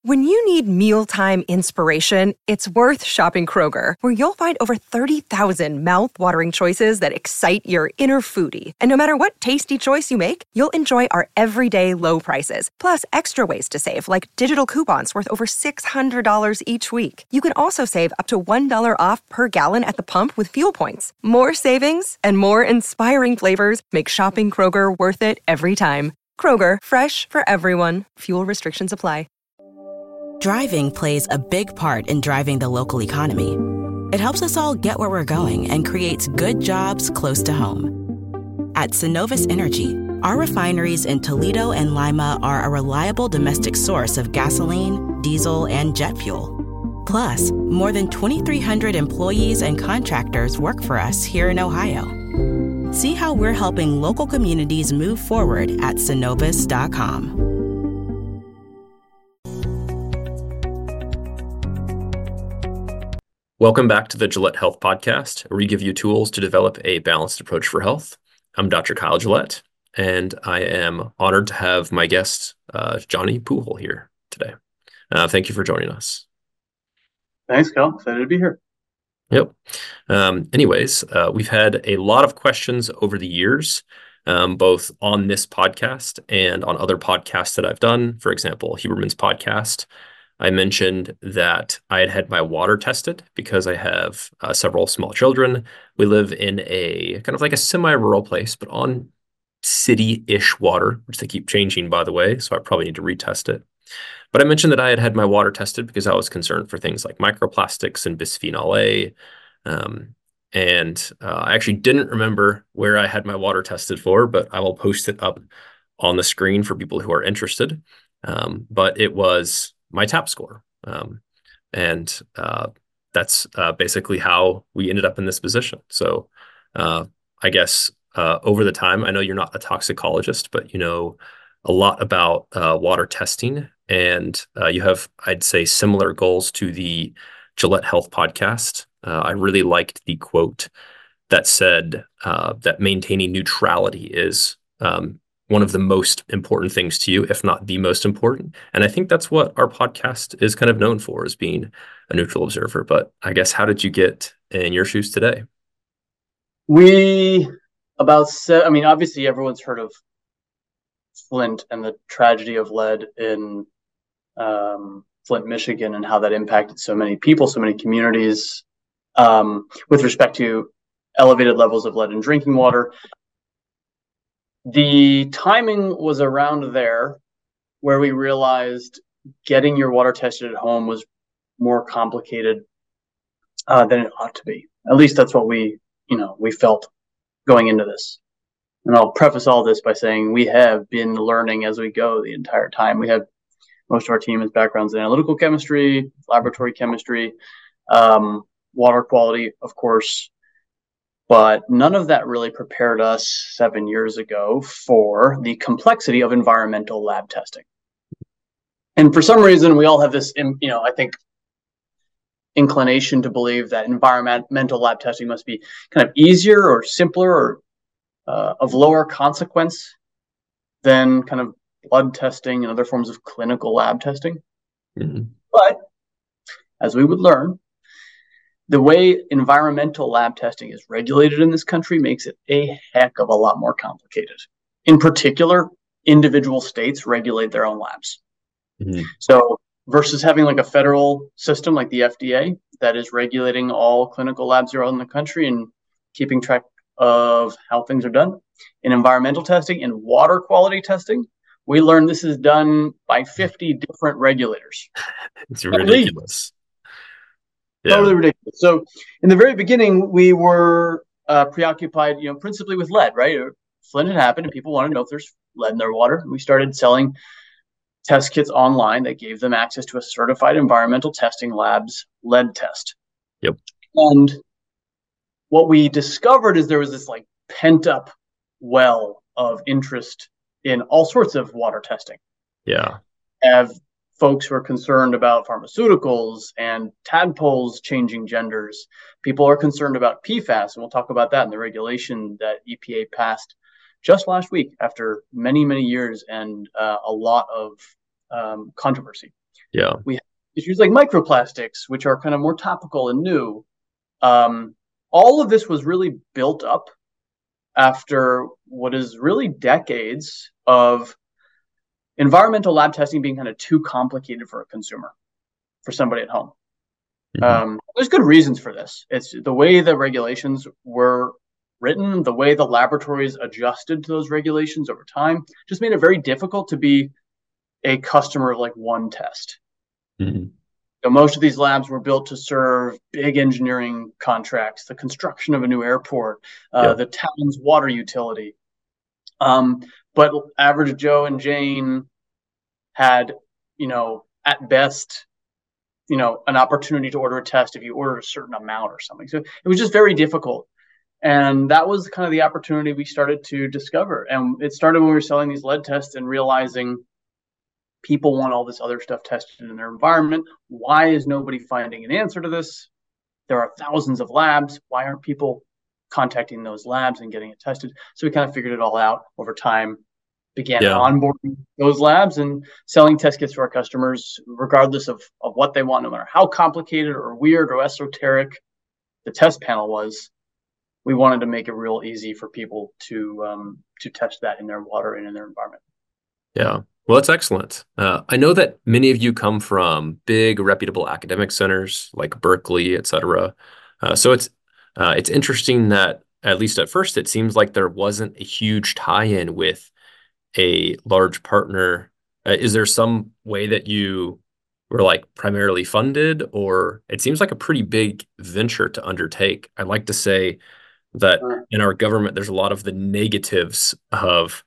When you need mealtime inspiration, it's worth shopping Kroger, where you'll find over 30,000 mouth-watering choices that excite your inner foodie. And no matter what tasty choice you make, you'll enjoy our everyday low prices, plus extra ways to save, like digital coupons worth over $600 each week. You can also save up to $1 off per gallon at the pump with fuel points. More savings and more inspiring flavors make shopping Kroger worth it every time. Kroger, fresh for everyone. Fuel restrictions apply. Driving plays a big part in driving the local economy. It helps us all get where we're going and creates good jobs close to home. At Synovus Energy, our refineries in Toledo and Lima are a reliable domestic source of gasoline, diesel, and jet fuel. Plus, more than 2,300 employees and contractors work for us here in Ohio. See how we're helping local communities move forward at Synovus.com. Welcome back to the Gillette Health Podcast, where we give you tools to develop a balanced approach for health. I'm Dr. Kyle Gillette, and I am honored to have my guest, Johnny Poole, here today. Thank you for joining us. Thanks, Kyle. Excited to be here. Yep. Anyways, we've had a lot of questions over the years, both on this podcast and on other podcasts that I've done. For example, Huberman's podcast. I mentioned that I had my water tested because I have several small children. We live in a kind of like a semi-rural place, but on city-ish water, which they keep changing, by the way, so I probably need to retest it. But I mentioned that I had my water tested because I was concerned for things like microplastics and bisphenol A. I actually didn't remember where I had my water tested for, but I will post it up on the screen for people who are interested. But it was my TAP score. That's basically how we ended up in this position. So I guess over the time, I know you're not a toxicologist, but you know a lot about water testing, and you have, I'd say, similar goals to the Gillette Health Podcast. I really liked the quote that said that maintaining neutrality is one of the most important things to you, if not the most important. And I think that's what our podcast is kind of known for, as being a neutral observer. But I guess, how did you get in your shoes today? Obviously everyone's heard of Flint and the tragedy of lead in Flint, Michigan, and how that impacted so many people, so many communities, with respect to elevated levels of lead in drinking water. The timing was around there where we realized getting your water tested at home was more complicated than it ought to be. At least that's what we felt going into this. And I'll preface all this by saying we have been learning as we go the entire time. We have most of our team has backgrounds in analytical chemistry, laboratory chemistry, water quality, of course. But none of that really prepared us 7 years ago for the complexity of environmental lab testing. And for some reason, we all have this, I think, inclination to believe that environmental lab testing must be kind of easier or simpler or of lower consequence than kind of blood testing and other forms of clinical lab testing. Mm-hmm. But as we would learn, the way environmental lab testing is regulated in this country makes it a heck of a lot more complicated. In particular, individual states regulate their own labs. Mm-hmm. So versus having like a federal system like the FDA that is regulating all clinical labs around the country and keeping track of how things are done, in environmental testing and water quality testing, we learned this is done by 50 different regulators. It's ridiculous. Totally ridiculous. So in the very beginning, we were preoccupied, principally with lead, right? Flint had happened and people wanted to know if there's lead in their water. We started selling test kits online that gave them access to a certified environmental testing lab's lead test. Yep. And what we discovered is there was this like pent up well of interest in all sorts of water testing. Yeah. Have folks who are concerned about pharmaceuticals and tadpoles changing genders. People are concerned about PFAS, and we'll talk about that in the regulation that EPA passed just last week after many, many years and a lot of controversy. Yeah. We have issues like microplastics, which are kind of more topical and new. All of this was really built up after what is really decades of environmental lab testing being kind of too complicated for a consumer, for somebody at home. There's good reasons for this. It's the way the regulations were written, the way the laboratories adjusted to those regulations over time, just made it very difficult to be a customer of like one test. So most of these labs were built to serve big engineering contracts, the construction of a new airport, the town's water utility. But average Joe and Jane had, at best, an opportunity to order a test if you ordered a certain amount or something. So it was just very difficult. And that was kind of the opportunity we started to discover. And it started when we were selling these lead tests and realizing people want all this other stuff tested in their environment. Why is nobody finding an answer to this? There are thousands of labs. Why aren't people contacting those labs and getting it tested? So we kind of figured it all out over time, began onboarding those labs and selling test kits to our customers, regardless of what they want, no matter how complicated or weird or esoteric the test panel was. We wanted to make it real easy for people to test that in their water and in their environment. Yeah. Well, that's excellent. I know that many of you come from big, reputable academic centers like Berkeley, et cetera. So it's interesting that, at least at first, it seems like there wasn't a huge tie-in with a large partner. Is there some way that you were like primarily funded, or it seems like a pretty big venture to undertake? I like to say that in our government, there's a lot of the negatives of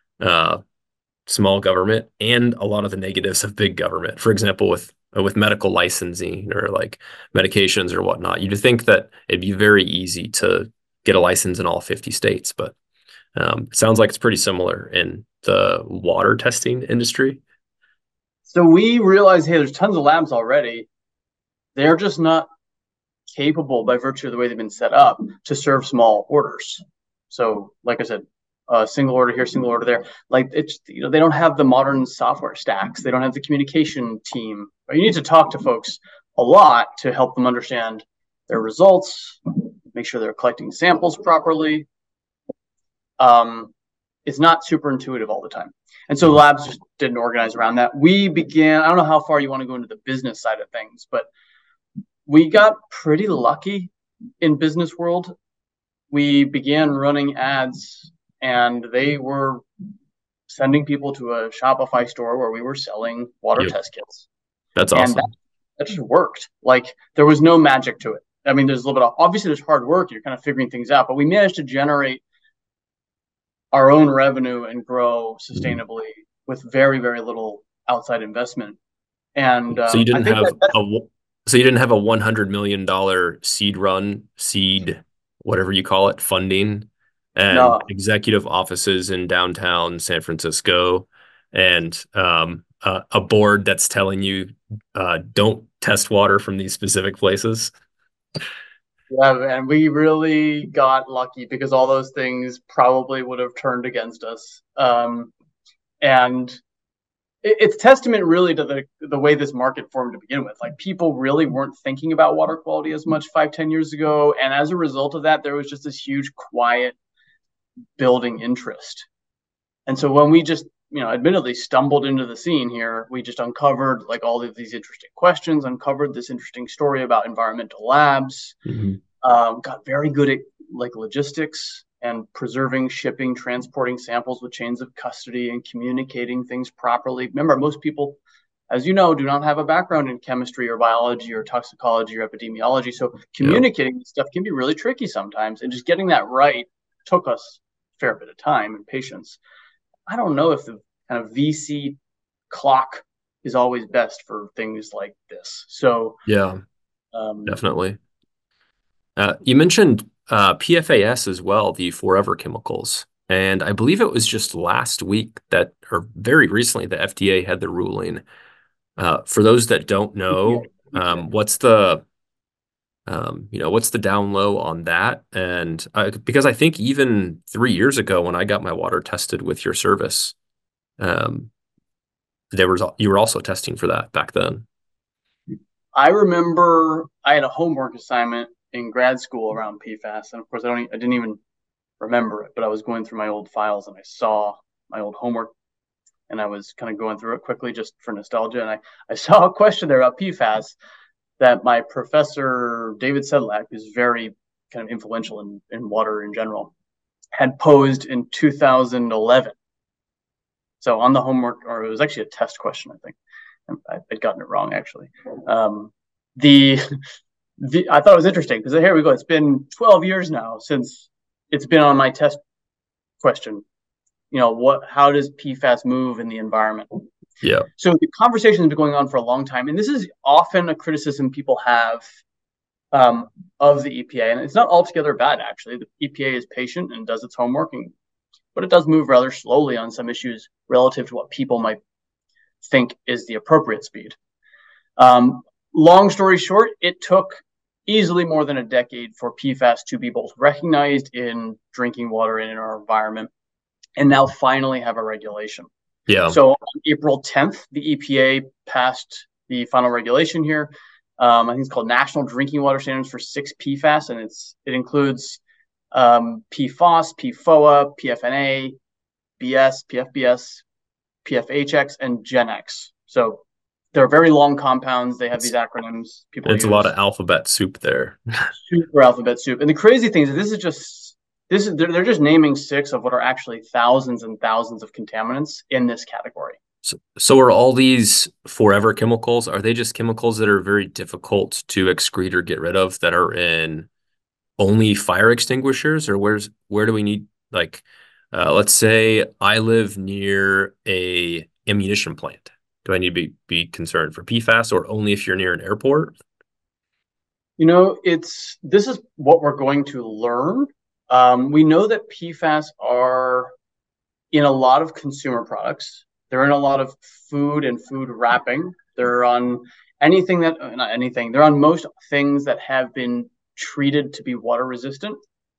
small government and a lot of the negatives of big government. For example, with medical licensing or like medications or whatnot, you'd think that it'd be very easy to get a license in all 50 states, but it sounds like it's pretty similar in the water testing industry. So we realized, hey, there's tons of labs already. They're just not capable, by virtue of the way they've been set up, to serve small orders. So, like I said, single order here, single order there. Like it's, they don't have the modern software stacks. They don't have the communication team. But you need to talk to folks a lot to help them understand their results, make sure they're collecting samples properly. It's not super intuitive all the time. And so labs just didn't organize around that. We began, I don't know how far you want to go into the business side of things, but we got pretty lucky in business world. We began running ads and they were sending people to a Shopify store where we were selling water test kits. That's awesome. And that just worked. Like there was no magic to it. I mean, there's a little bit of, obviously there's hard work. You're kind of figuring things out, but we managed to generate our own revenue and grow sustainably with very, very little outside investment. And so you didn't have a $100 million seed, whatever you call it, funding, and executive offices in downtown San Francisco, and a board that's telling you don't test water from these specific places. Yeah, and we really got lucky because all those things probably would have turned against us. And it's testament really to the way this market formed to begin with. Like people really weren't thinking about water quality as much 5-10 years ago. And as a result of that, there was just this huge quiet building interest. And so when we just, admittedly stumbled into the scene here, we just uncovered like all of these interesting questions, uncovered this interesting story about environmental labs, got very good at like logistics and preserving, shipping, transporting samples with chains of custody and communicating things properly. Remember, most people, as you know, do not have a background in chemistry or biology or toxicology or epidemiology. So communicating this stuff can be really tricky sometimes. And just getting that right took us a fair bit of time and patience. I don't know if the kind of VC clock is always best for things like this. So definitely. You mentioned PFAS as well, the forever chemicals. And I believe it was just last week that, or very recently, the FDA had the ruling. For those that don't know, what's the down low on that? And because I think even 3 years ago when I got my water tested with your service, you were also testing for that back then. I remember I had a homework assignment in grad school around PFAS, and of course I didn't even remember it, but I was going through my old files and I saw my old homework, and I was kind of going through it quickly just for nostalgia, and I saw a question there about PFAS that my professor David Sedlak, who's very kind of influential in water in general, had posed in 2011. So on the homework, or it was actually a test question, I think. I'd gotten it wrong, actually. I thought it was interesting because here we go. It's been 12 years now since it's been on my test question. How does PFAS move in the environment? Yeah. So the conversation has been going on for a long time, and this is often a criticism people have of the EPA, and it's not altogether bad, actually. The EPA is patient and does its homework, but it does move rather slowly on some issues relative to what people might think is the appropriate speed. Long story short, it took easily more than a decade for PFAS to be both recognized in drinking water and in our environment, and now finally have a regulation. Yeah. So on April 10th, the EPA passed the final regulation here. I think it's called National Drinking Water Standards for 6 PFAS, and it includes PFOS, PFOA, PFNA, BS, PFBS, PFHX, and GenX. So they're very long compounds. They have these acronyms. People use. A lot of alphabet soup there. Super alphabet soup. And the crazy thing is they're just naming 6 of what are actually thousands and thousands of contaminants in this category. So are all these forever chemicals? Are they just chemicals that are very difficult to excrete or get rid of that are in only fire extinguishers, or where do we need, like, let's say I live near a ammunition plant. Do I need to be concerned for PFAS, or only if you're near an airport? This is what we're going to learn. We know that PFAS are in a lot of consumer products. They're in a lot of food and food wrapping. They're on they're on most things that have been treated to be water resistant.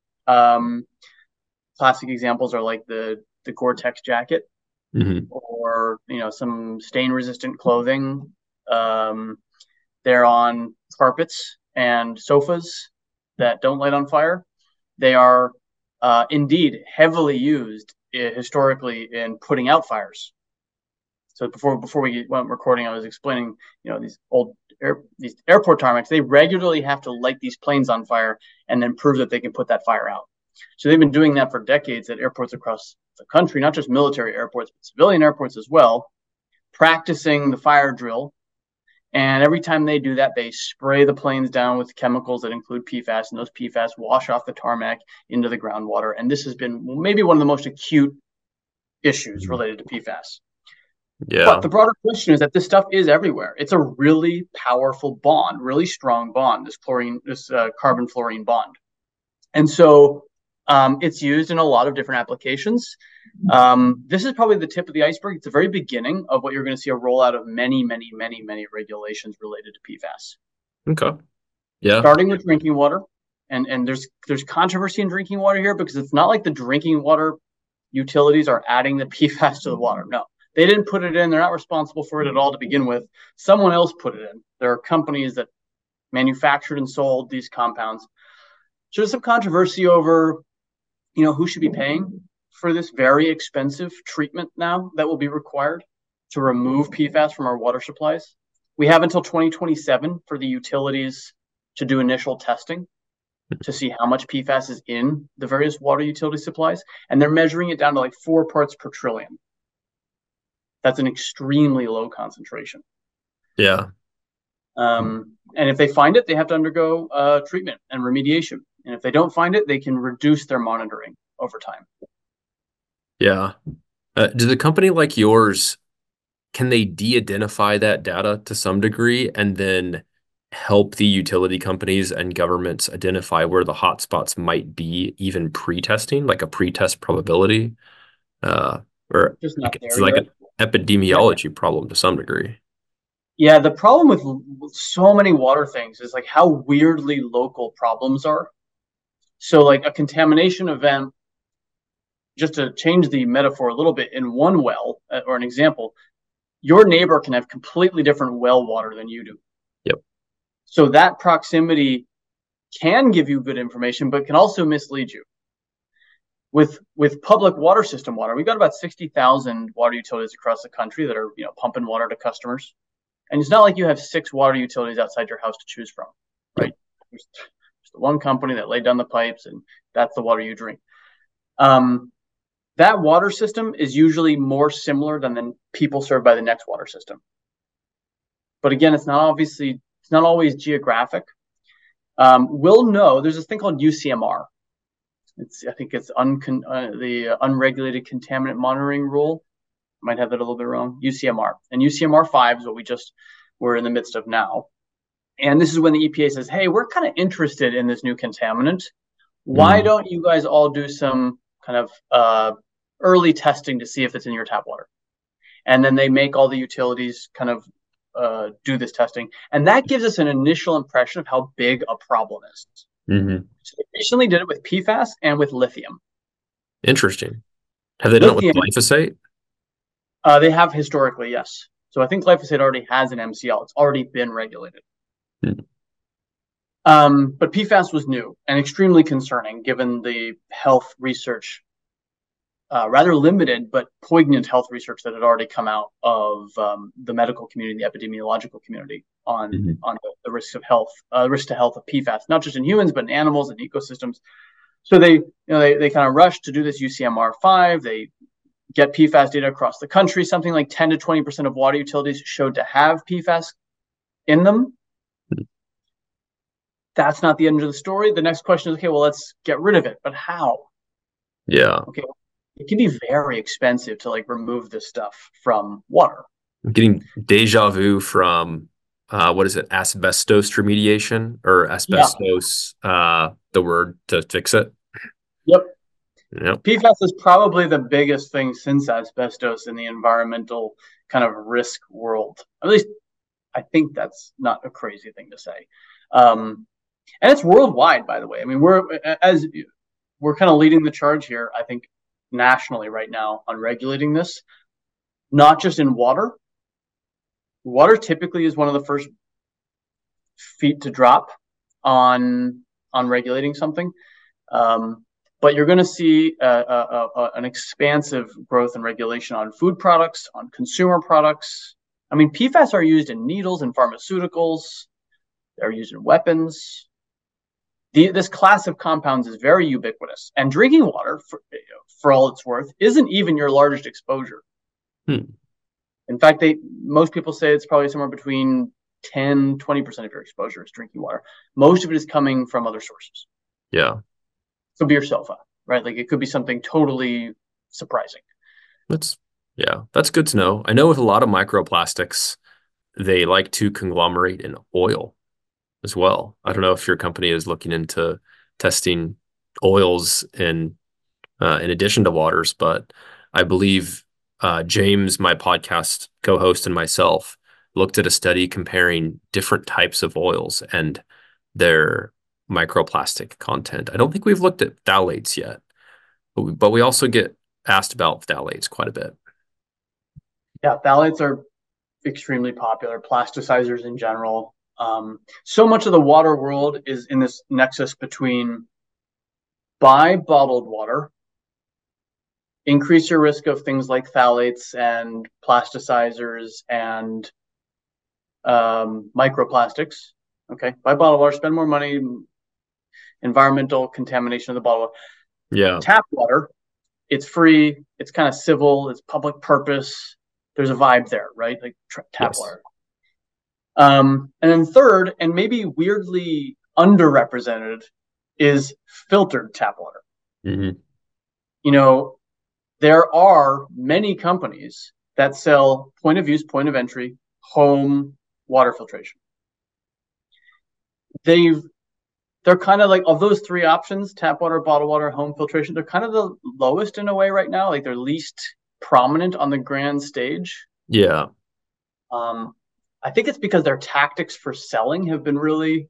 Classic examples are like the Gore-Tex jacket, or some stain resistant clothing. They're on carpets and sofas that don't light on fire. They are indeed heavily used historically in putting out fires. So before we went recording, I was explaining, these airport tarmacs, they regularly have to light these planes on fire and then prove that they can put that fire out. So they've been doing that for decades at airports across the country, not just military airports, but civilian airports as well, practicing the fire drill. And every time they do that, they spray the planes down with chemicals that include PFAS, and those PFAS wash off the tarmac into the groundwater. And this has been maybe one of the most acute issues related to PFAS. Yeah. But the broader question is that this stuff is everywhere. It's a really powerful bond, really strong bond, this carbon fluorine bond. And so it's used in a lot of different applications. This is probably the tip of the iceberg. It's the very beginning of what you're going to see a rollout of many, many, many, many regulations related to PFAS. Okay. Yeah. Starting with drinking water. And there's controversy in drinking water here because it's not like the drinking water utilities are adding the PFAS to the water. No. They didn't put it in. They're not responsible for it at all to begin with. Someone else put it in. There are companies that manufactured and sold these compounds. So there's some controversy over, who should be paying for this very expensive treatment now that will be required to remove PFAS from our water supplies. We have until 2027 for the utilities to do initial testing to see how much PFAS is in the various water utility supplies. And they're measuring it down to like 4 parts per trillion. That's an extremely low concentration. Yeah. And if they find it, they have to undergo treatment and remediation. And if they don't find it, they can reduce their monitoring over time. Yeah. Does a company like yours, can they de-identify that data to some degree and then help the utility companies and governments identify where the hotspots might be, even pre-testing, like a pre-test probability? Or it's like an epidemiology problem to some degree. Yeah, the problem with so many water things is like how weirdly local problems are. So like a contamination event, just to change the metaphor a little bit, in one well, or an example, your neighbor can have completely different well water than you do. Yep. So that proximity can give you good information, but can also mislead you. With public water system water, we've got about 60,000 water utilities across the country that are, pumping water to customers. And it's not like you have 6 water utilities outside your house to choose from, right? There's the one company that laid down the pipes, and that's the water you drink. That water system is usually more similar than the people served by the next water system. But again, it's not always geographic. We'll know there's this thing called UCMR. I think it's the Unregulated Contaminant Monitoring Rule. I might have that a little bit wrong. UCMR. And UCMR 5 is what we're in the midst of now. And this is when the EPA says, hey, we're kind of interested in this new contaminant. Why don't you guys all do some kind of early testing to see if it's in your tap water? And then they make all the utilities kind of do this testing. And that gives us an initial impression of how big a problem is. Mm-hmm. So they recently did it with PFAS and with lithium. Interesting. Have they done it with glyphosate? They have historically, yes. So I think glyphosate already has an MCL. It's already been regulated. But PFAS was new and extremely concerning given the health research, rather limited but poignant health research that had already come out of the medical community, the epidemiological community on the risks of health, risk to health of PFAS, not just in humans but in animals and ecosystems. So they kind of rushed to do this UCMR 5. They get PFAS data across the country. Something like 10 to 20% of water utilities showed to have PFAS in them. That's not the end of the story. The next question is, okay, well, let's get rid of it. But how? Yeah. Okay. It can be very expensive to remove this stuff from water. I'm getting deja vu from, what is it? Asbestos remediation or asbestos, the word to fix it. Yep. Yep. PFAS is probably the biggest thing since asbestos in the environmental kind of risk world. At least I think that's not a crazy thing to say. And it's worldwide, by the way. I mean, we're kind of leading the charge here, I think, nationally right now on regulating this, not just in water. Water typically is one of the first feet to drop on regulating something. But you're going to see an expansive growth in regulation on food products, on consumer products. I mean, PFAS are used in needles and pharmaceuticals. They're used in weapons. This class of compounds is very ubiquitous. And drinking water, for all it's worth, isn't even your largest exposure. In fact, most people say it's probably somewhere between 10, 20% of your exposure is drinking water. Most of it is coming from other sources. Yeah. Could be your sofa, right? It could be something totally surprising. That's good to know. I know with a lot of microplastics, they like to conglomerate in oil as well. I don't know if your company is looking into testing oils in addition to waters, but I believe James, my podcast co-host, and myself looked at a study comparing different types of oils and their microplastic content. I don't think we've looked at phthalates yet, but we also get asked about phthalates quite a bit. Yeah, phthalates are extremely popular, plasticizers in general. So much of the water world is in this nexus between buy bottled water, increase your risk of things like phthalates and plasticizers and microplastics. Okay, buy bottled water, spend more money, environmental contamination of the bottled water. Yeah. Tap water, it's free, it's kind of civil, it's public purpose. There's a vibe there, right? Tap water. And then third, and maybe weirdly underrepresented, is filtered tap water. There are many companies that sell point of use, point of entry, home water filtration. They're kind of like, of those three options, tap water, bottled water, home filtration, they're kind of the lowest in a way right now. They're least prominent on the grand stage. Yeah. I think it's because their tactics for selling have been really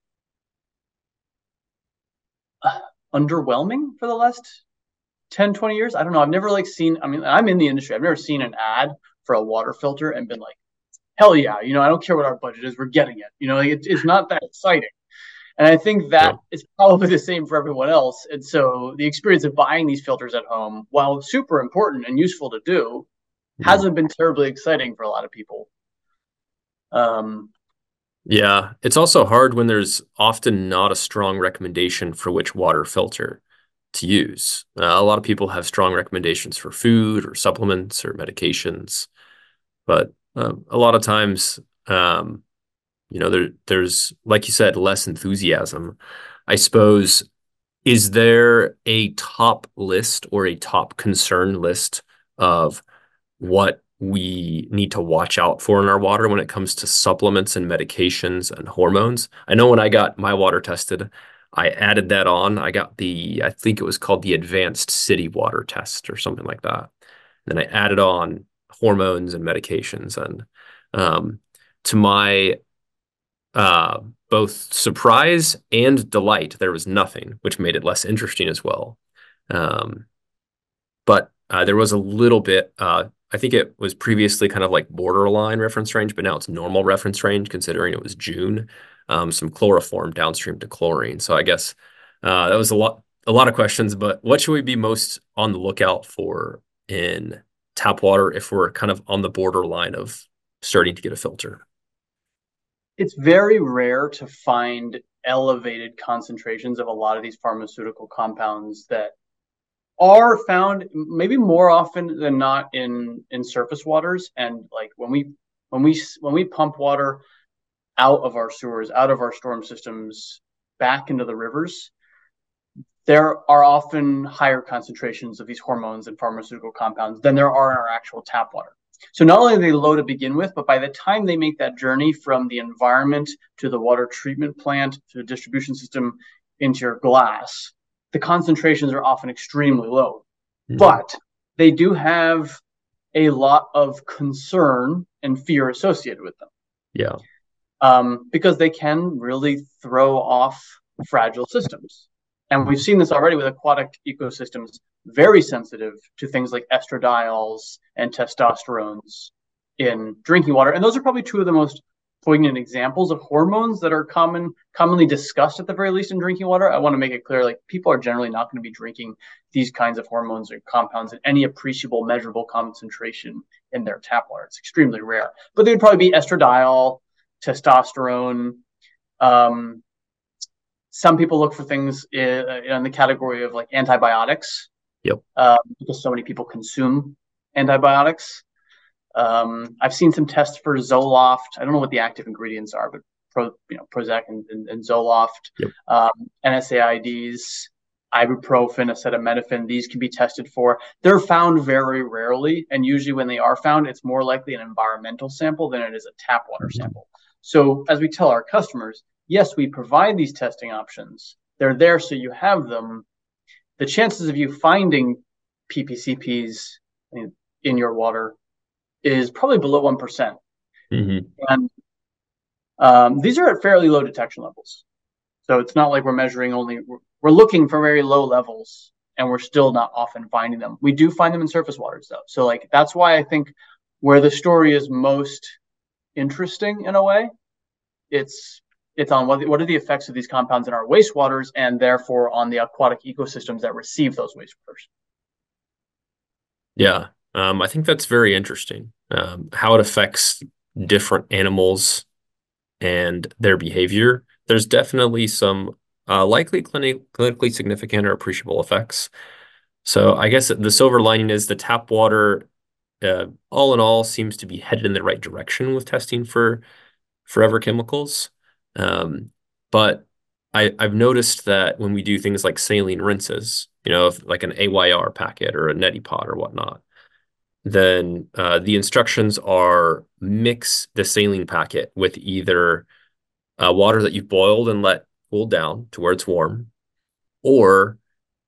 underwhelming for the last 10, 20 years. I don't know. I've never seen, I'm in the industry. I've never seen an ad for a water filter and been like, hell yeah, I don't care what our budget is, we're getting it. Like it's not that exciting. And I think that is probably the same for everyone else. And so the experience of buying these filters at home, while super important and useful to do, hasn't been terribly exciting for a lot of people. Yeah, it's also hard when there's often not a strong recommendation for which water filter to use. A lot of people have strong recommendations for food or supplements or medications, but a lot of times, there's, like you said, less enthusiasm. I suppose, is there a top list or a top concern list of what we need to watch out for in our water when it comes to supplements and medications and hormones? I know when I got my water tested, I added that on. I got I think it was called the Advanced City Water Test or something like that. Then I added on hormones and medications. And to my both surprise and delight, there was nothing, which made it less interesting as well. But there was a little bit, I think it was previously kind of like borderline reference range, but now it's normal reference range considering it was June. Some chloroform downstream to chlorine. So I guess that was a lot of questions, but what should we be most on the lookout for in tap water if we're kind of on the borderline of starting to get a filter? It's very rare to find elevated concentrations of a lot of these pharmaceutical compounds that are found maybe more often than not in surface waters. And like when we pump water out of our sewers, out of our storm systems, back into the rivers, there are often higher concentrations of these hormones and pharmaceutical compounds than there are in our actual tap water. So not only are they low to begin with, but by the time they make that journey from the environment to the water treatment plant to the distribution system into your glass, the concentrations are often extremely low. But they do have a lot of concern and fear associated with them. Yeah. Because they can really throw off fragile systems. And we've seen this already with aquatic ecosystems, very sensitive to things like estradiols and testosterones in drinking water. And those are probably two of the most poignant examples of hormones that are commonly discussed, at the very least, in drinking water. I want to make it clear, like, people are generally not going to be drinking these kinds of hormones or compounds in any appreciable, measurable concentration in their tap water. It's extremely rare. But they would probably be estradiol, testosterone. Some people look for things in the category of like antibiotics. Yep. Because so many people consume antibiotics. I've seen some tests for Zoloft. I don't know what the active ingredients are, but Prozac and Zoloft, yep. NSAIDs, ibuprofen, acetaminophen. These can be tested for. They're found very rarely, and usually when they are found, it's more likely an environmental sample than it is a tap water sample. So as we tell our customers, yes, we provide these testing options. They're there so you have them. The chances of you finding PPCPs in your water is probably below 1%. And these are at fairly low detection levels. So it's not like we're measuring we're looking for very low levels, and we're still not often finding them. We do find them in surface waters, though. So like that's why I think where the story is most interesting in a way, it's on what are the effects of these compounds in our wastewaters, and therefore on the aquatic ecosystems that receive those wastewaters. Yeah, I think that's very interesting. How it affects different animals and their behavior. There's definitely some likely clinically significant or appreciable effects. So I guess the silver lining is the tap water, all in all, seems to be headed in the right direction with testing for forever chemicals. But I've noticed that when we do things like saline rinses, like an AYR packet or a neti pot or whatnot, then the instructions are mix the saline packet with either water that you've boiled and let cool down to where it's warm, or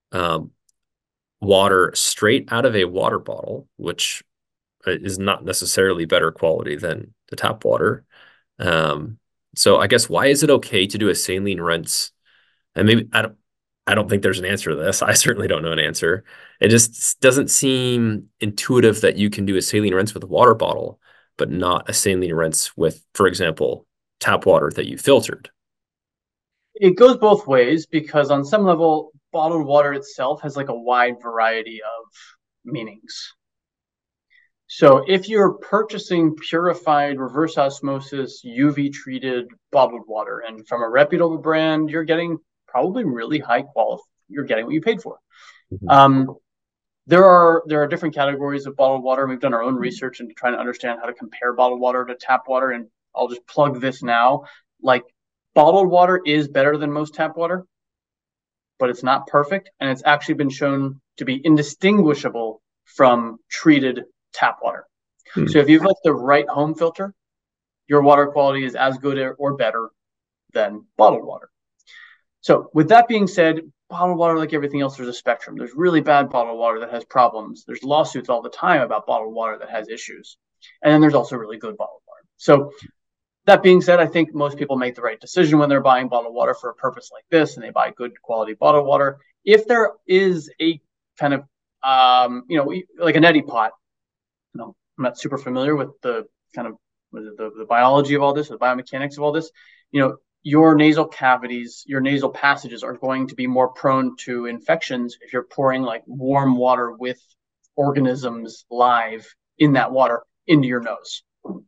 water straight out of a water bottle, which is not necessarily better quality than the tap water. So I guess, why is it okay to do a saline rinse? And maybe I don't think there's an answer to this. I certainly don't know an answer. It just doesn't seem intuitive that you can do a saline rinse with a water bottle, but not a saline rinse with, for example, tap water that you filtered. It goes both ways because on some level, bottled water itself has like a wide variety of meanings. So if you're purchasing purified reverse osmosis UV treated bottled water and from a reputable brand, you're getting probably really high quality. You're getting what you paid for. Mm-hmm. There are different categories of bottled water. We've done our own research into trying to understand how to compare bottled water to tap water. And I'll just plug this now. Like bottled water is better than most tap water, but it's not perfect. And it's actually been shown to be indistinguishable from treated tap water. Hmm. So if you've got the right home filter, your water quality is as good or better than bottled water. So with that being said, bottled water, like everything else, there's a spectrum. There's really bad bottled water that has problems. There's lawsuits all the time about bottled water that has issues. And then there's also really good bottled water. So that being said, I think most people make the right decision when they're buying bottled water for a purpose like this, and they buy good quality bottled water. If there is a kind of, like a neti pot, I'm not super familiar with the kind of the biology of all this, the biomechanics of all this. Your nasal cavities, your nasal passages are going to be more prone to infections if you're pouring like warm water with organisms live in that water into your nose.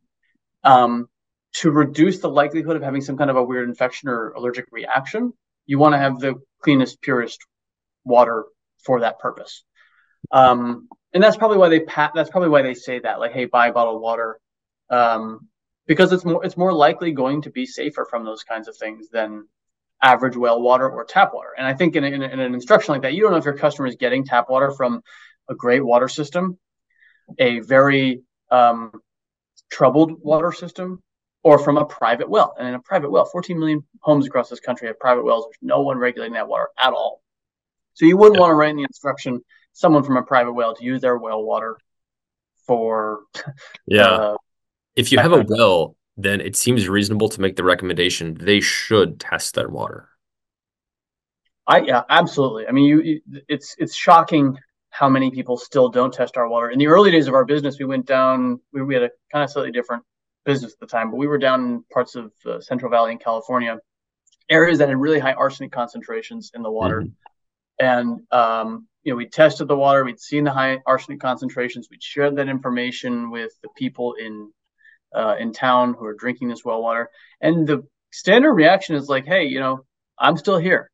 To reduce the likelihood of having some kind of a weird infection or allergic reaction, you want to have the cleanest, purest water for that purpose. And that's probably why they say that, like, hey, buy bottled water. Because it's more likely going to be safer from those kinds of things than average well water or tap water. And I think in an instruction like that, you don't know if your customer is getting tap water from a great water system, a very troubled water system, or from a private well. And in a private well, 14 million homes across this country have private wells. There's no one regulating that water at all. So you wouldn't want to write in the instruction someone from a private well to use their well water for if you have a well, then it seems reasonable to make the recommendation they should test their water. Yeah, absolutely. I mean, it's shocking how many people still don't test our water. In the early days of our business, we went down. We had a kind of slightly different business at the time, but we were down in parts of Central Valley in California, areas that had really high arsenic concentrations in the water. Mm-hmm. And we tested the water. We'd seen the high arsenic concentrations. We'd shared that information with the people in town who are drinking this well water. And the standard reaction is like, hey, I'm still here.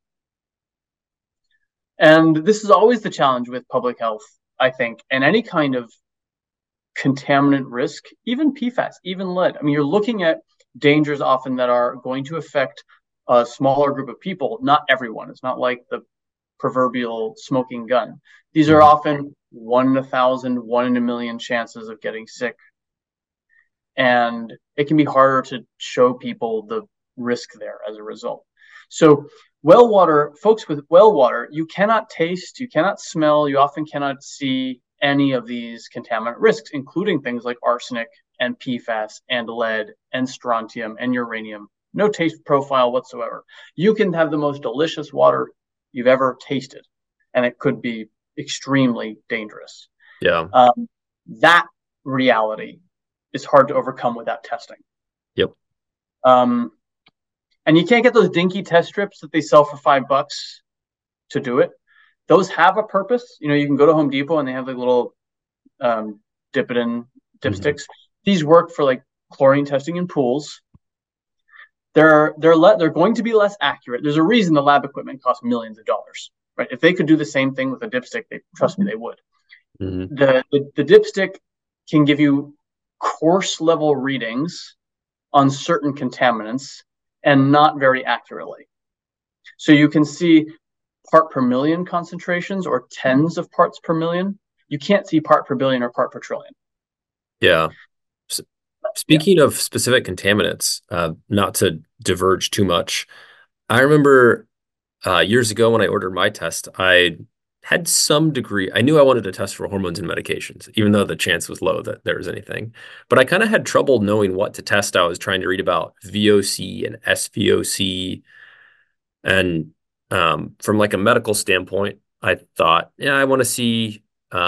And this is always the challenge with public health, I think, and any kind of contaminant risk, even PFAS, even lead. I mean, you're looking at dangers often that are going to affect a smaller group of people, not everyone. It's not like the proverbial smoking gun. These are often 1 in 1,000, 1 in a million chances of getting sick. And it can be harder to show people the risk there as a result. So well water, folks with well water, you cannot taste, you cannot smell, you often cannot see any of these contaminant risks, including things like arsenic and PFAS and lead and strontium and uranium. No taste profile whatsoever. You can have the most delicious water you've ever tasted, and it could be extremely dangerous. Yeah. That reality is hard to overcome without testing. Yep. And you can't get those dinky test strips that they sell for $5 to do it. Those have a purpose. You can go to Home Depot and they have like little dip-it-in dipsticks. These work for like chlorine testing in pools. They're going to be less accurate. There's a reason the lab equipment costs millions of dollars, right? If they could do the same thing with a dipstick, trust me, they would. Mm-hmm. The dipstick can give you coarse level readings on certain contaminants and not very accurately. So you can see part per million concentrations or tens of parts per million. You can't see part per billion or part per trillion. Yeah. Speaking of specific contaminants, not to diverge too much, I remember years ago when I ordered my test, I had some degree, I knew I wanted to test for hormones and medications, even though the chance was low that there was anything. But I kind of had trouble knowing what to test. I was trying to read about VOC and SVOC. And from like a medical standpoint, I thought, yeah, I want to see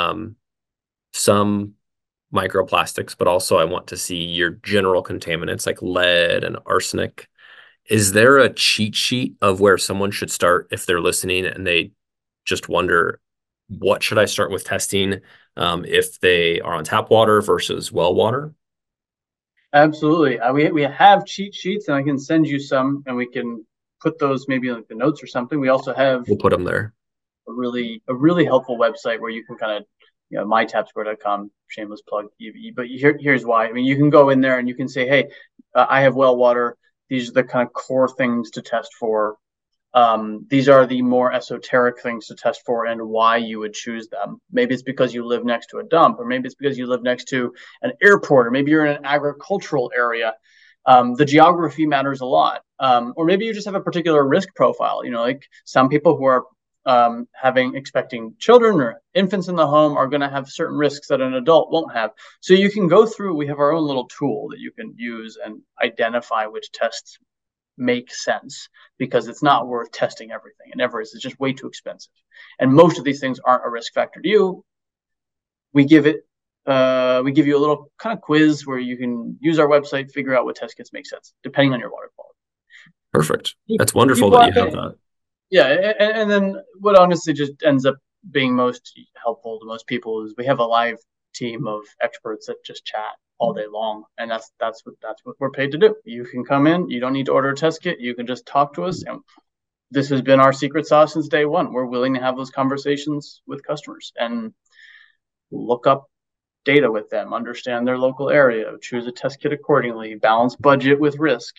some microplastics, but also I want to see your general contaminants like lead and arsenic. Is there a cheat sheet of where someone should start if they're listening and they just wonder, what should I start with testing if they are on tap water versus well water? Absolutely. We have cheat sheets, and I can send you some, and we can put those maybe in like the notes or something. We also have We'll put them there. a really helpful website where you can kind of, mytapscore.com, shameless plug. But here's why. I mean, you can go in there and you can say, hey, I have well water. These are the kind of core things to test for. These are the more esoteric things to test for and why you would choose them. Maybe it's because you live next to a dump, or maybe it's because you live next to an airport, or maybe you're in an agricultural area. The geography matters a lot. Or maybe you just have a particular risk profile. Like some people who are expecting children or infants in the home are going to have certain risks that an adult won't have. So you can go through, we have our own little tool that you can use and identify which tests make sense, because it's not worth testing everything. It never is. It's just way too expensive. And most of these things aren't a risk factor to you. We give you a little kind of quiz where you can use our website, figure out what test kits make sense, depending on your water quality. Perfect. That's wonderful that you have that. Yeah, and then what honestly just ends up being most helpful to most people is we have a live team of experts that just chat all day long, and that's what we're paid to do. You can come in, you don't need to order a test kit, you can just talk to us, and this has been our secret sauce since day one. We're willing to have those conversations with customers and look up data with them, understand their local area, choose a test kit accordingly, balance budget with risk.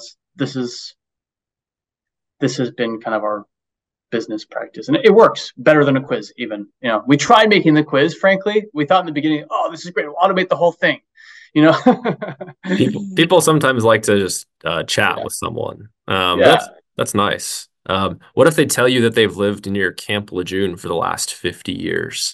This has been kind of our business practice, and it works better than a quiz. Even, we tried making the quiz. Frankly, we thought in the beginning, oh, this is great, we'll automate the whole thing. People sometimes like to just chat with someone. That's nice. What if they tell you that they've lived near Camp Lejeune for the last 50 years?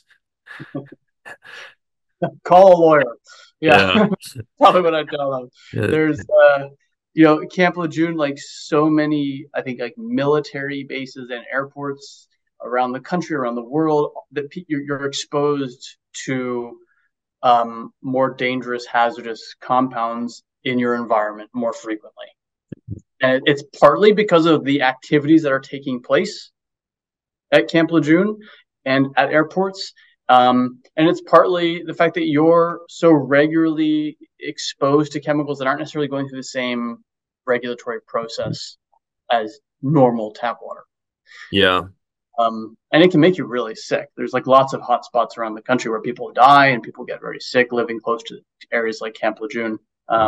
Call a lawyer. Yeah. Probably what I'd tell them. Yeah. There's Camp Lejeune, like so many, I think, like military bases and airports around the country, around the world, that you're exposed to more dangerous, hazardous compounds in your environment more frequently. And it's partly because of the activities that are taking place at Camp Lejeune and at airports. And it's partly the fact that you're so regularly exposed to chemicals that aren't necessarily going through the same regulatory process as normal tap water. Yeah. And it can make you really sick. There's like lots of hot spots around the country where people die and people get very sick living close to areas like Camp Lejeune.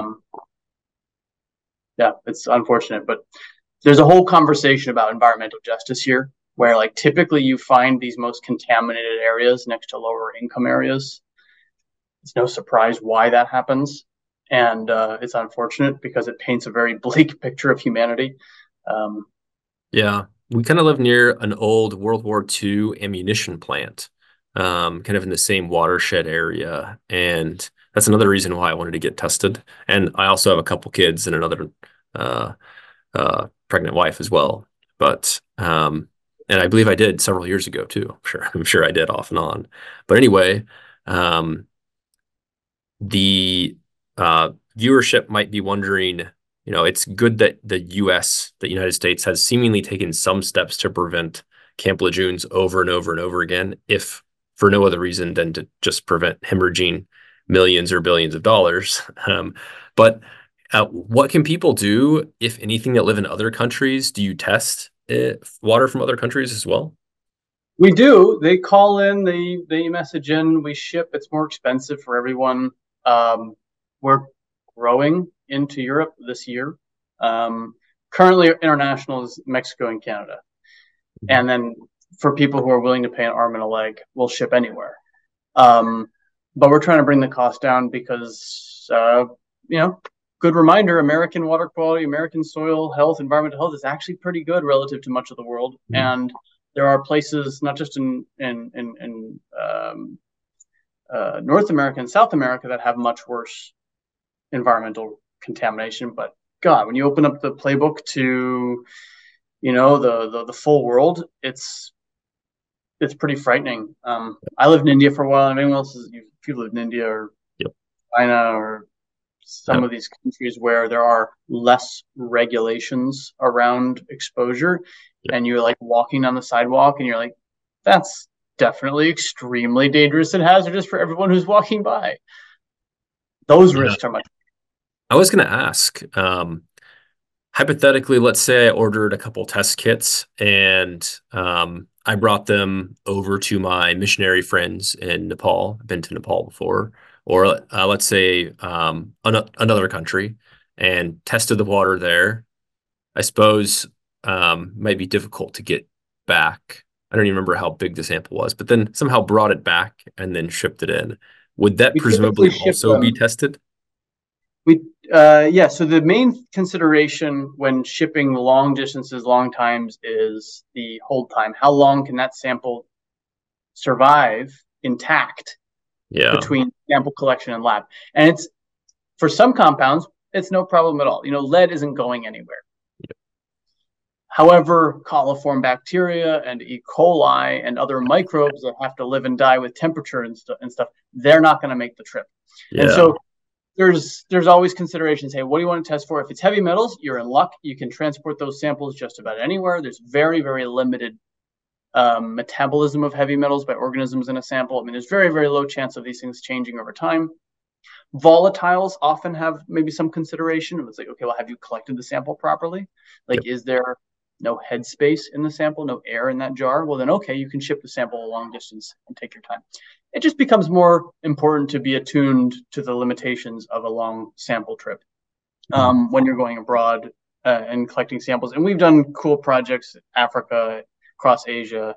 Yeah, it's unfortunate, but there's a whole conversation about environmental justice here, where like typically you find these most contaminated areas next to lower income areas. It's no surprise why that happens. And it's unfortunate because it paints a very bleak picture of humanity. Yeah, we kind of live near an old World War II ammunition plant, kind of in the same watershed area. And that's another reason why I wanted to get tested. And I also have a couple kids and another pregnant wife as well. But and I believe I did several years ago too. I'm sure I did off and on. But anyway, the viewership might be wondering, it's good that the United States has seemingly taken some steps to prevent Camp Lejeunes over and over and over again, if for no other reason than to just prevent hemorrhaging millions or billions of dollars. But what can people do, if anything, that live in other countries? Do you test water from other countries as well? We do. They call in, they message in, we ship. It's more expensive for everyone. We're growing into Europe this year. Currently, international is Mexico and Canada. And then for people who are willing to pay an arm and a leg, we'll ship anywhere. But we're trying to bring the cost down because, good reminder, American water quality, American soil health, environmental health is actually pretty good relative to much of the world. Mm-hmm. And there are places, not just in North America and South America, that have much worse environmental contamination. But God, when you open up the playbook to the full world, it's pretty frightening. I lived in India for a while, and anyone else, if you lived in India or Yep. China or some Yep. of these countries where there are less regulations around exposure, Yep. and you're like walking on the sidewalk and you're like, that's definitely extremely dangerous and hazardous for everyone who's walking by. Those Yeah. risks are much. I was going to ask, hypothetically, let's say I ordered a couple test kits and I brought them over to my missionary friends in Nepal. I've been to Nepal before. Or let's say another country and tested the water there. I suppose might be difficult to get back. I don't even remember how big the sample was, but then somehow brought it back and then shipped it in. Would that We typically presumably ship also be them. tested? Yeah. So the main consideration when shipping long distances, long times, is the hold time. How long can that sample survive intact Yeah. between sample collection and lab? And it's for some compounds, it's no problem at all. Lead isn't going anywhere. Yep. However, coliform bacteria and E. coli and other microbes that have to live and die with temperature and stuff, they're not going to make the trip. Yeah. And so there's always considerations. Hey, what do you want to test for? If it's heavy metals, you're in luck. You can transport those samples just about anywhere. There's very, very limited metabolism of heavy metals by organisms in a sample. I mean, there's very, very low chance of these things changing over time. Volatiles often have maybe some consideration. It's like, okay, well, have you collected the sample properly? Like, Yep. is there no headspace in the sample, no air in that jar? Well, then, okay, you can ship the sample a long distance and take your time. It just becomes more important to be attuned to the limitations of a long sample trip when you're going abroad and collecting samples. And we've done cool projects in Africa, across Asia,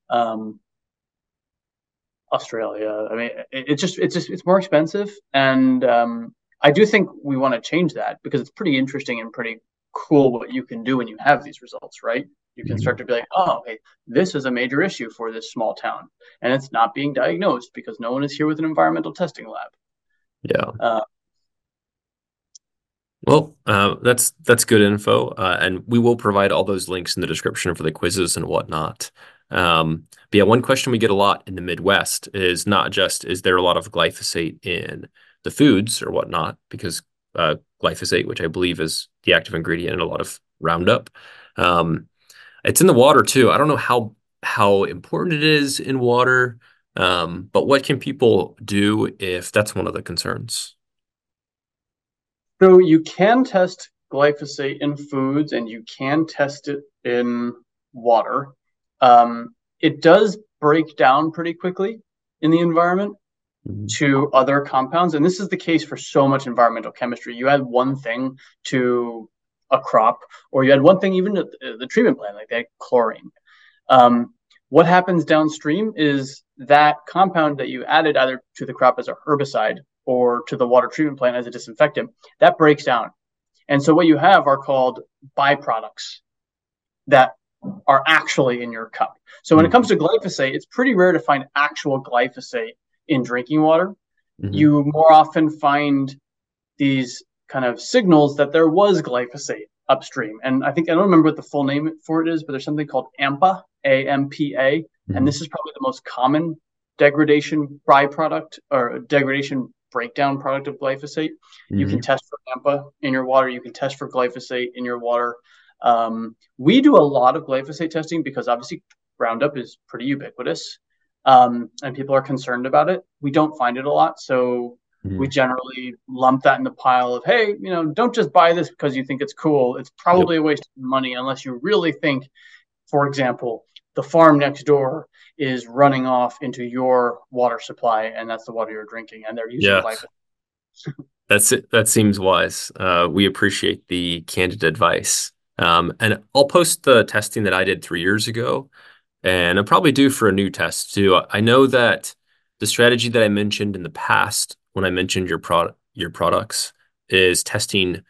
Australia. I mean, it's more expensive, and I do think we want to change that because it's pretty interesting and pretty cool what you can do when you have these results, right? You can start to be like, oh, hey, this is a major issue for this small town, and it's not being diagnosed because no one is here with an environmental testing lab. Yeah. Well, that's good info, and we will provide all those links in the description for the quizzes and whatnot. But yeah, one question we get a lot in the Midwest is not just is there a lot of glyphosate in the foods or whatnot, because glyphosate, which I believe is the active ingredient in a lot of Roundup, it's in the water too. I don't know how important it is in water, but what can people do if that's one of the concerns? So you can test glyphosate in foods and you can test it in water. It does break down pretty quickly in the environment to other compounds. And this is the case for so much environmental chemistry. You add one thing to a crop, or you add one thing even to the treatment plant, like that chlorine. What happens downstream is that compound that you added either to the crop as a herbicide or to the water treatment plant as a disinfectant, that breaks down. And so what you have are called byproducts that are actually in your cup. So when it comes to glyphosate, it's pretty rare to find actual glyphosate in drinking water. You more often find these kind of signals that there was glyphosate upstream. And I don't remember what the full name for it is, but there's something called AMPA, AMPA. And this is probably the most common degradation byproduct or degradation breakdown product of glyphosate. You can test for AMPA in your water. You can test for glyphosate in your water. We do a lot of glyphosate testing because obviously Roundup is pretty ubiquitous, and people are concerned about it. We don't find it a lot, so we generally lump that in the pile of, hey, don't just buy this because you think it's cool. It's probably a waste of money unless you really think, for example, the farm next door is running off into your water supply, and that's the water you're drinking, and they're using glyphosate. That's it. That seems wise. We appreciate the candid advice. And I'll post the testing that I did 3 years ago, and I'll probably do for a new test too. I know that the strategy that I mentioned in the past when I mentioned your products is testing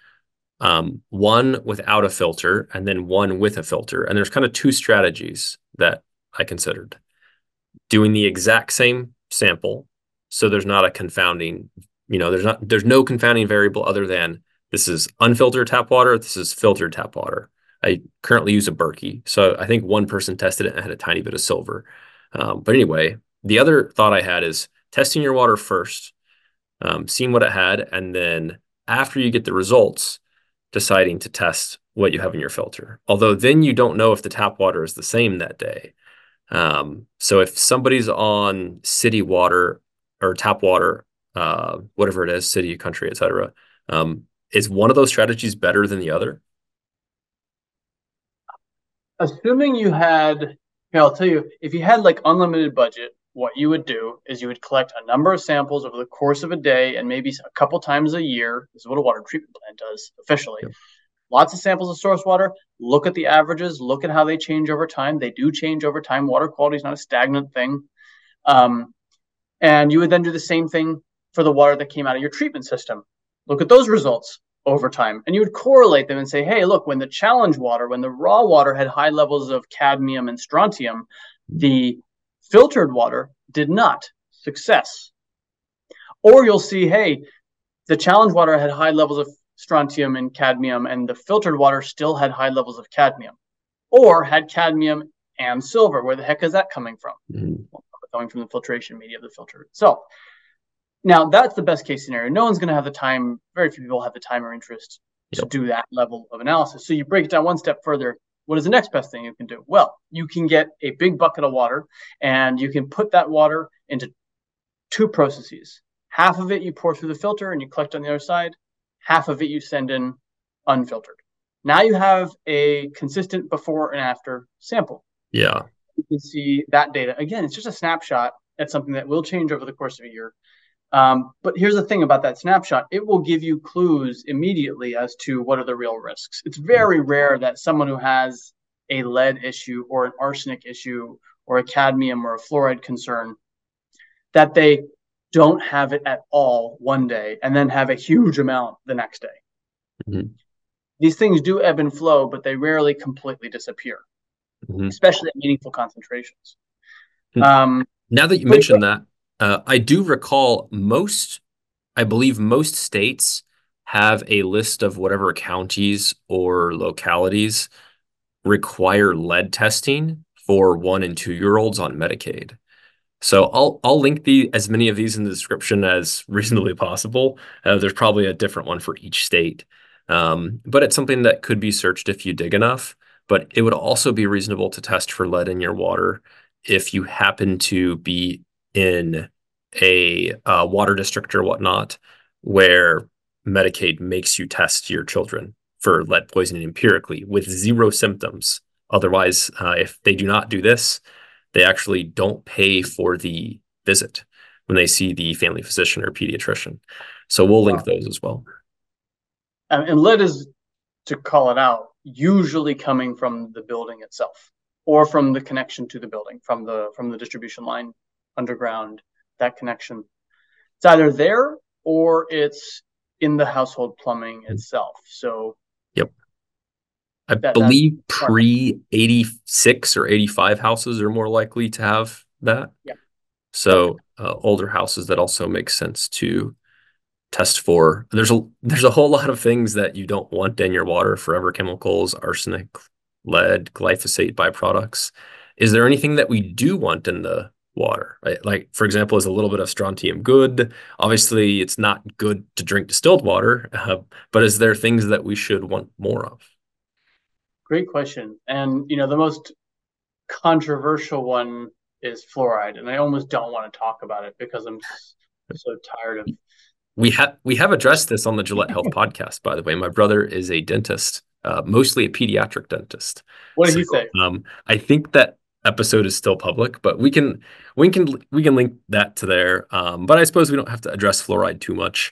one without a filter and then one with a filter. And there's kind of two strategies that I considered. Doing the exact same sample, so there's not a confounding, there's no confounding variable other than this is unfiltered tap water, this is filtered tap water. I currently use a Berkey. So I think one person tested it and had a tiny bit of silver. But anyway, the other thought I had is testing your water first, seeing what it had, and then after you get the results, deciding to test what you have in your filter. Although then you don't know if the tap water is the same that day. So if somebody's on city water or tap water, whatever it is, city, country, etc., is one of those strategies better than the other? Assuming you had, here, I'll tell you, if you had like unlimited budget, what you would do is you would collect a number of samples over the course of a day and maybe a couple times a year. This is what a water treatment plant does officially. Yep. Lots of samples of source water. Look at the averages. Look at how they change over time. They do change over time. Water quality is not a stagnant thing. And you would then do the same thing for the water that came out of your treatment system. Look at those results over time. And you would correlate them and say, hey, look, when the challenge water, when the raw water had high levels of cadmium and strontium, the filtered water did not. Success. Or you'll see, hey, the challenge water had high levels of strontium and cadmium, and the filtered water still had high levels of cadmium, or had cadmium and silver. Where the heck is that coming from? Well, coming from the filtration media of the filter itself. Now, that's the best case scenario. No one's going to have the time. Very few people have the time or interest to do that level of analysis. So you break it down one step further. What is the next best thing you can do? Well, you can get a big bucket of water, and you can put that water into two processes. Half of it you pour through the filter and you collect on the other side. Half of it you send in unfiltered. Now you have a consistent before and after sample. Yeah. You can see that data. Again, it's just a snapshot. That's something that will change over the course of a year. But here's the thing about that snapshot. It will give you clues immediately as to what are the real risks. It's very rare that someone who has a lead issue or an arsenic issue or a cadmium or a fluoride concern, that they don't have it at all one day and then have a huge amount the next day. Mm-hmm. These things do ebb and flow, but they rarely completely disappear, especially at meaningful concentrations. Now that you mentioned that, I do recall I believe most states have a list of whatever counties or localities require lead testing for 1 and 2-year-olds on Medicaid. So I'll link as many of these in the description as reasonably possible. There's probably a different one for each state, but it's something that could be searched if you dig enough. But it would also be reasonable to test for lead in your water if you happen to be in a water district or whatnot, where Medicaid makes you test your children for lead poisoning empirically with 0 symptoms. Otherwise, if they do not do this, they actually don't pay for the visit when they see the family physician or pediatrician. So we'll link those as well. And lead is, to call it out, usually coming from the building itself or from the connection to the building, from the distribution line underground, that connection. It's either there or it's in the household plumbing itself. So yep. I believe pre-86 or 85 houses are more likely to have that. Yeah. So older houses, that also makes sense to test for. There's a whole lot of things that you don't want in your water: forever chemicals, arsenic, lead, glyphosate byproducts. Is there anything that we do want in the water? Right? Like, for example, is a little bit of strontium good? Obviously, it's not good to drink distilled water, but is there things that we should want more of? Great question. And, the most controversial one is fluoride. And I almost don't want to talk about it because I'm so tired of. We have addressed this on the Gillette Health podcast, by the way. My brother is a dentist, mostly a pediatric dentist. What did he say? I think that episode is still public, but we can link that to there. But I suppose we don't have to address fluoride too much.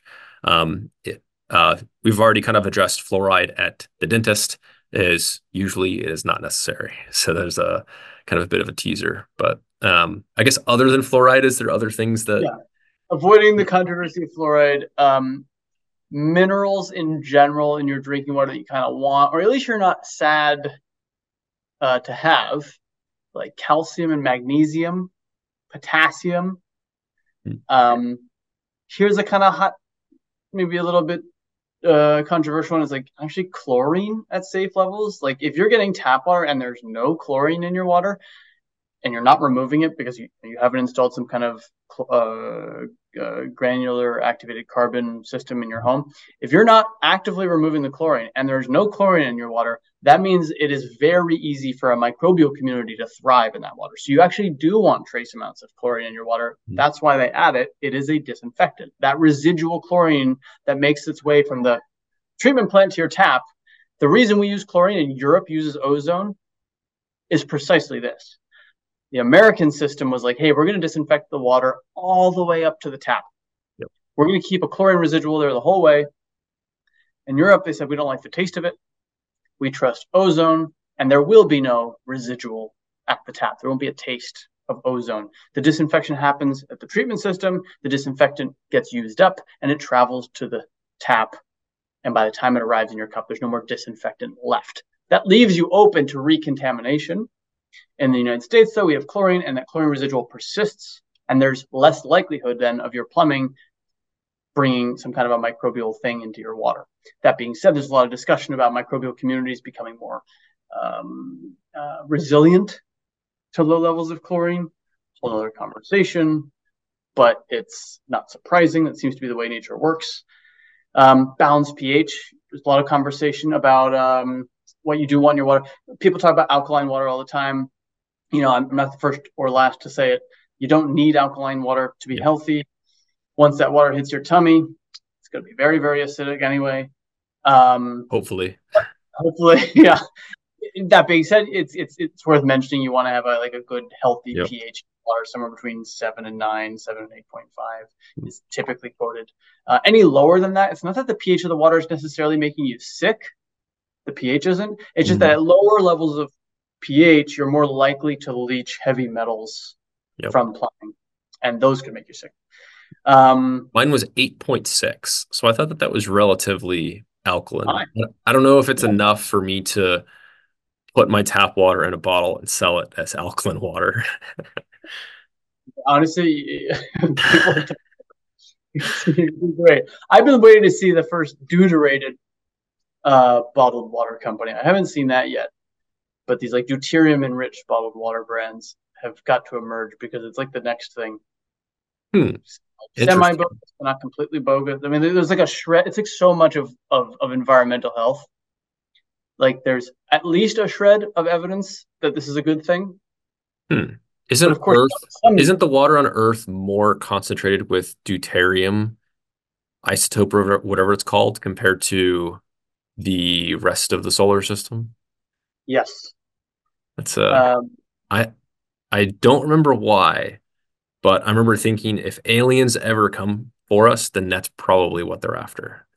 We've already kind of addressed fluoride at the dentist. Usually it is not necessary. So there's a kind of a bit of a teaser. But I guess other than fluoride, is there other things that... Yeah. Avoiding the controversy of fluoride, minerals in general in your drinking water that you kind of want, or at least you're not sad to have, like calcium and magnesium, potassium. Here's a kind of hot, maybe a little bit controversial one is like actually chlorine at safe levels. Like if you're getting tap water and there's no chlorine in your water, and you're not removing it because you haven't installed some kind of granular activated carbon system in your home, if you're not actively removing the chlorine and there's no chlorine in your water, that means it is very easy for a microbial community to thrive in that water. So you actually do want trace amounts of chlorine in your water. That's why they add it. It is a disinfectant. That residual chlorine that makes its way from the treatment plant to your tap, the reason we use chlorine and Europe uses ozone is precisely this. The American system was like, hey, we're going to disinfect the water all the way up to the tap. Yep. We're going to keep a chlorine residual there the whole way. In Europe, they said, we don't like the taste of it. We trust ozone, and there will be no residual at the tap. There won't be a taste of ozone. The disinfection happens at the treatment system. The disinfectant gets used up, and it travels to the tap. And by the time it arrives in your cup, there's no more disinfectant left. That leaves you open to recontamination. In the United States, though, we have chlorine, and that chlorine residual persists, and there's less likelihood then of your plumbing bringing some kind of a microbial thing into your water. That being said, there's a lot of discussion about microbial communities becoming more resilient to low levels of chlorine. Whole other conversation, but it's not surprising. That seems to be the way nature works. Balanced pH. There's a lot of conversation about what you do want in your water. People talk about alkaline water all the time. You know, I'm not the first or last to say it. You don't need alkaline water to be healthy. Once that water hits your tummy, it's going to be very, very acidic anyway. Hopefully, yeah. That being said, it's worth mentioning you want to have a good healthy pH water, somewhere between 7 and 9, 7 and 8.5 is typically quoted. Any lower than that, it's not that the pH of the water is necessarily making you sick. The pH isn't. It's just that at lower levels of pH, you're more likely to leach heavy metals from plumbing, and those could make you sick. Mine was 8.6, so I thought that was relatively alkaline. I don't know if it's enough for me to put my tap water in a bottle and sell it as alkaline water. Honestly, great. I've been waiting to see the first deuterated bottled water company. I haven't seen that yet, but these like deuterium enriched bottled water brands have got to emerge because it's like the next thing. Semi bogus, but not completely bogus. I mean, there's like a shred. It's like so much of environmental health. Like there's at least a shred of evidence that this is a good thing. Isn't the water on Earth more concentrated with deuterium isotope or whatever it's called compared to the rest of the solar system? Yes. That's I don't remember why, but I remember thinking if aliens ever come for us, then that's probably what they're after.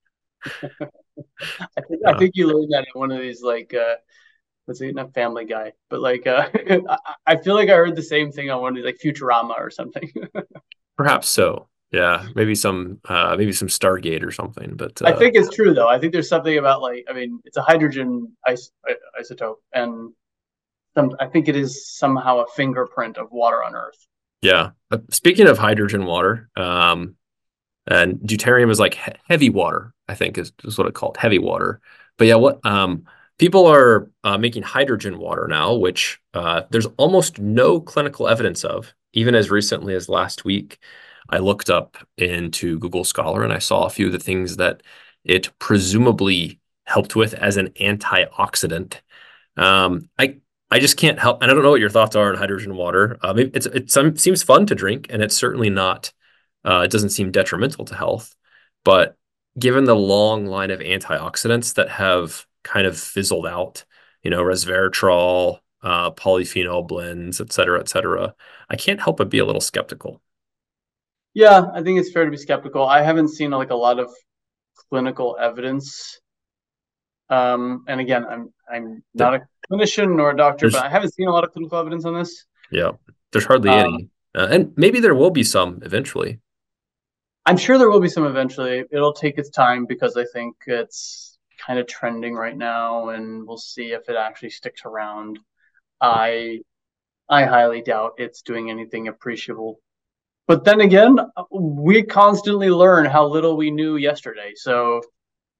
I think you learned that in one of these not Family Guy, but I feel like I heard the same thing on one of these like Futurama or something. Perhaps so. Yeah, maybe some Stargate or something. But I think it's true though. I think there's something about it's a hydrogen isotope, and I think it is somehow a fingerprint of water on Earth. Yeah. Speaking of hydrogen water, and deuterium is like heavy water, I think is what it's called, heavy water. But yeah, people are making hydrogen water now, which there's almost no clinical evidence of. Even as recently as last week, I looked up into Google Scholar and I saw a few of the things that it presumably helped with as an antioxidant. I just can't help, and I don't know what your thoughts are on hydrogen water. It seems fun to drink, and it's certainly not. It doesn't seem detrimental to health, but given the long line of antioxidants that have kind of fizzled out, resveratrol, polyphenol blends, et cetera, I can't help but be a little skeptical. Yeah, I think it's fair to be skeptical. I haven't seen a lot of clinical evidence. And again, I'm not a clinician nor a doctor, but I haven't seen a lot of clinical evidence on this. Yeah, there's hardly any. And maybe there will be some eventually. I'm sure there will be some eventually. It'll take its time because I think it's kind of trending right now, and we'll see if it actually sticks around. I highly doubt it's doing anything appreciable. But then again, we constantly learn how little we knew yesterday. So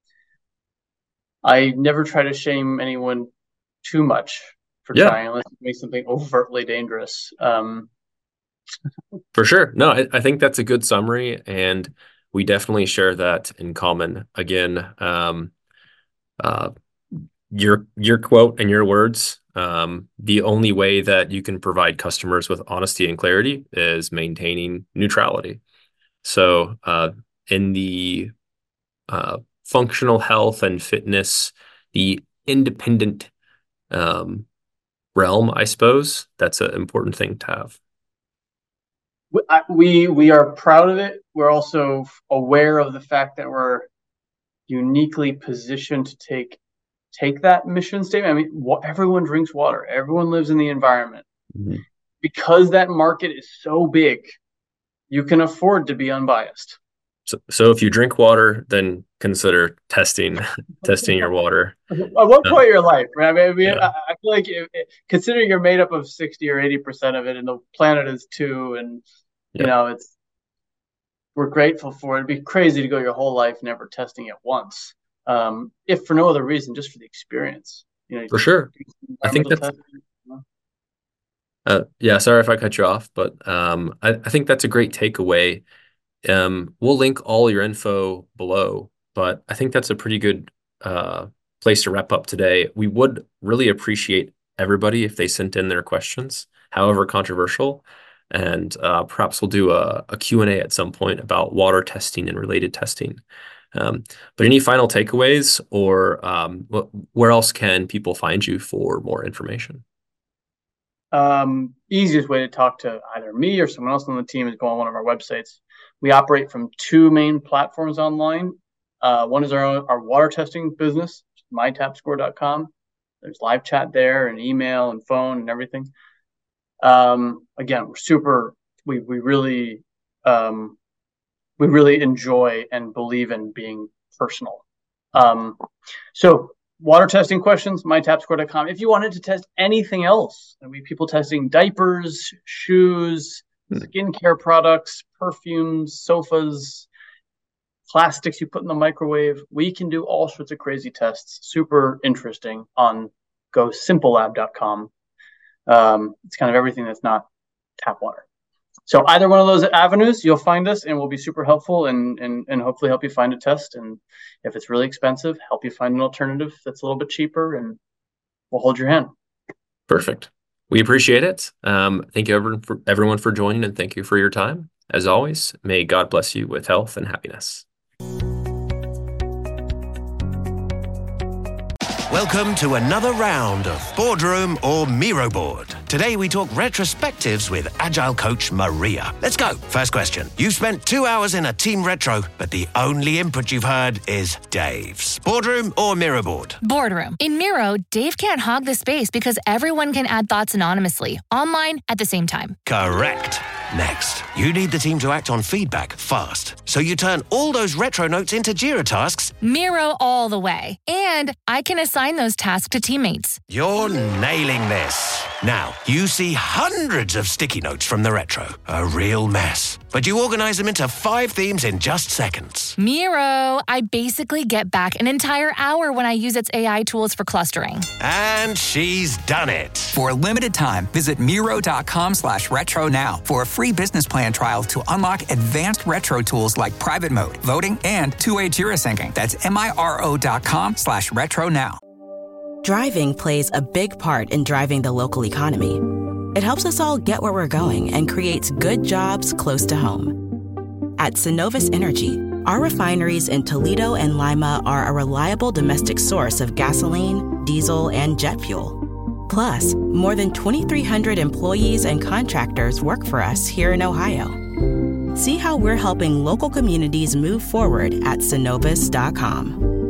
I never try to shame anyone too much for trying, unless it makes something overtly dangerous. For sure. No, I think that's a good summary, and we definitely share that in common. Again, your quote and your words, the only way that you can provide customers with honesty and clarity is maintaining neutrality. So in the functional health and fitness, the independent realm, I suppose, that's an important thing to have. We are proud of it. We're also aware of the fact that we're uniquely positioned to take that mission statement. I mean, everyone drinks water. Everyone lives in the environment. Mm-hmm. Because that market is so big, you can afford to be unbiased. So if you drink water, then consider testing your water. At what point in your life, right? I mean, I feel like considering you're made up of 60 or 80% of it, and the planet is 2, and you know, we're grateful for it. It'd be crazy to go your whole life never testing it once, if for no other reason, just for the experience. You know, for sure. I think that's. Sorry if I cut you off, but I think that's a great takeaway. We'll link all your info below, but I think that's a pretty good place to wrap up today. We would really appreciate everybody if they sent in their questions, however controversial, and perhaps we'll do a Q&A at some point about water testing and related testing. But any final takeaways, or where else can people find you for more information? Easiest way to talk to either me or someone else on the team is go on one of our websites. We operate from 2 main platforms online. One is our water testing business, mytapscore.com. There's live chat there, and email and phone and everything. Again, we really enjoy and believe in being personal. So water testing questions, mytapscore.com. If you wanted to test anything else, we have people testing diapers, shoes, skincare products, perfumes, sofas, plastics you put in the microwave. We can do all sorts of crazy tests. Super interesting on GoSimpleLab.com. It's kind of everything that's not tap water. So either one of those avenues, you'll find us, and we'll be super helpful and hopefully help you find a test. And if it's really expensive, help you find an alternative that's a little bit cheaper, and we'll hold your hand. Perfect. We appreciate it. Thank you everyone for joining, and thank you for your time. As always, may God bless you with health and happiness. Welcome to another round of Boardroom or Miro Board. Today we talk retrospectives with Agile coach Maria. Let's go. First question. You've spent 2 hours in a team retro, but the only input you've heard is Dave's. Boardroom or Miro Board? Boardroom. In Miro, Dave can't hog the space because everyone can add thoughts anonymously, online at the same time. Correct. Next, you need the team to act on feedback fast. So you turn all those retro notes into Jira tasks. Miro all the way. And I can assign those tasks to teammates. You're nailing this. Now, you see hundreds of sticky notes from the retro. A real mess. But you organize them into 5 themes in just seconds. Miro, I basically get back an entire hour when I use its AI tools for clustering. And she's done it. For a limited time, visit Miro.com/retro now for a free business plan trial to unlock advanced retro tools like private mode, voting, and two-way Jira syncing. That's Miro.com/retro now. Driving plays a big part in driving the local economy. It helps us all get where we're going and creates good jobs close to home. At Synovus Energy, our refineries in Toledo and Lima are a reliable domestic source of gasoline, diesel, and jet fuel. Plus, more than 2,300 employees and contractors work for us here in Ohio. See how we're helping local communities move forward at Synovus.com.